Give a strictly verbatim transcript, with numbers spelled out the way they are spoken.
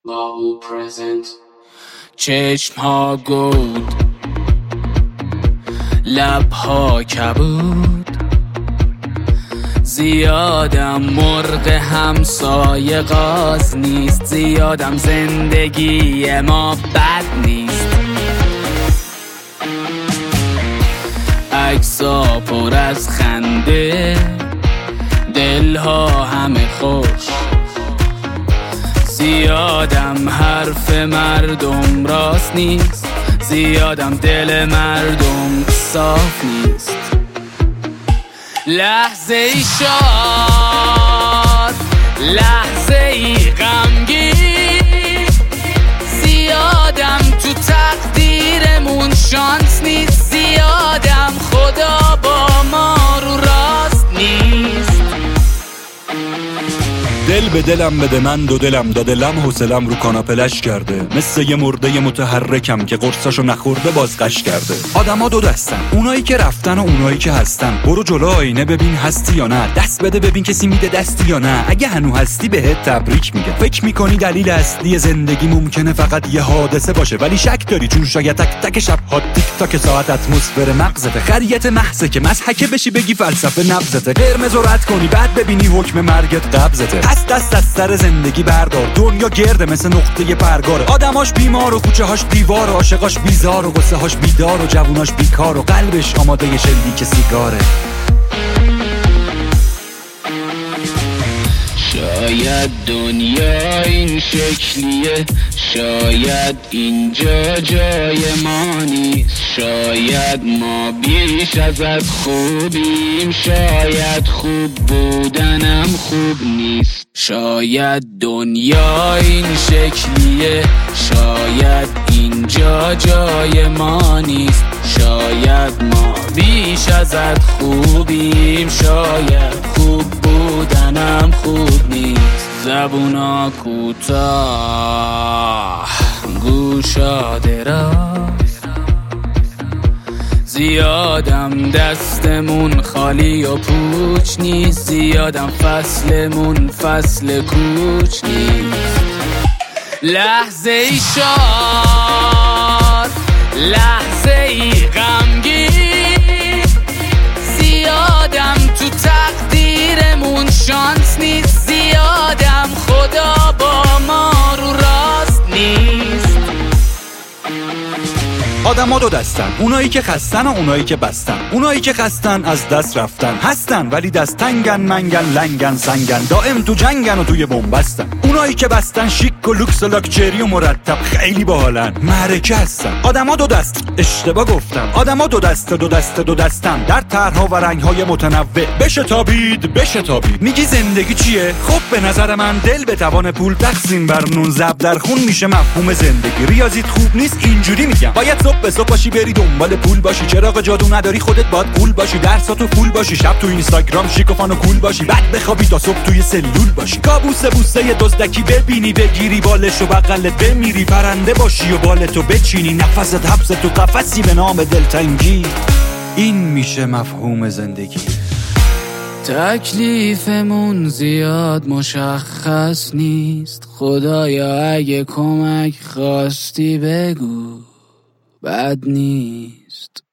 Law present. چشم ها گود، لب ها کبود، زیادم مرغ همسایه غاز نیست، زیادم زندگی ما بد نیست. عکسا پر از خنده، دلها همه خوش، زیادم حرف مردم راست نیست، زیادم دل مردم صاف نیست. لحظه ای شاد، لحظه ای غمگین، زیادم تو تقدیرمون شانس نیست، زیادم خدا با ما رو راست نیست. دل به دلم بده، من دو دلم داده، لم حوصلم رو کاناپلش کرده، مثل یه مرده متحرکم که قرصاشو نخورده باز قش کرده. آدما دو دستن، اونایی که رفتن و اونایی که هستن. برو جلو آینه ببین هستی یا نه، دست بده ببین کسی میده دستی یا نه. اگه هنو هستی بهت تبریک میگم. فکر میکنی دلیل اصلی زندگی ممکنه فقط یه حادثه باشه، ولی شک داری، چون شاید تک تک شب ها تیک تاک ساعت اتمسفر مغزته. خریت محضه که مضحکه بشی بگی فلسفه نبضته. قرمز رد کنی بعد ببینی حکم مرگت قبضته. دست دست از سر زندگی بردار، دنیا گرده مثل نقطه پرگاره. آدماش بیمار و کوچه هاش دیوار و عاشقاش بیزار و قصه هاش بیدار و جووناش بیکار و قلبش آماده یه شلیک سیگاره. شاید دنیا این شکلیه، شاید اینجا جای ما نیست، شاید ما بیش ازت خوبیم، شاید خوب بودنم خوب نیست. شاید دنیا این شکلیه، شاید اینجا جای ما نیست، شاید ما بیش ازت خوبیم، شاید خوب بودنم خوب نیست. زبونا کوتاه، گوشا دراز، زیادم دستمون خالی و پوچ نیست، زیادم فصلمون فصل کوچ نیست. لحظه ای شاد، لحظه ای غمگین، زیادم تو تقدیرمون شانس نیست، زیادم خدا با ما رو راست نیست. آدما دو دستن، اونایی که خستن و اونایی که بستن. اونایی که خستن از دست رفتن، هستن ولی دست تنگن، منگن لنگن سنگن، دائم تو جنگن و توی بنبستن. اونایی که بستن شیک و لوکس و لاکچری و مرتب خیلی باحالن، معرکه هستن. آدما دو دست، اشتباه گفتم، آدما دو دست دو دست دو دستن، در طرح‌ها و رنگ‌های متنوع. بشتابید بشتابید. میگی زندگی چیه؟ خب به نظر من دل به توان پول تقسیم بر نون زب در خون میشه مفهوم زندگی. ریاضیت خوب نیست اینجوری میگم، باید صبح به صبح باشی بری دنبال پول باشی. چراغ جادو نداری خودت باید پول باشی، درساتو فول باشی، شب تو اینستاگرام شیک و فان و کول باشی، بعد بخوابی تا صبح توی سلول باشی. کابوس بوسه دزدکی ببینی، بگیری بالش و بغلت بمیری، پرنده باشی و بالتو بچینی، نفست حبس تو قفسی به نام دلتنگی. این میشه مفهوم زندگی. تکلیفمون زیاد مشخص نیست، خدایا اگه کمک خواستی بگو، بد نیست.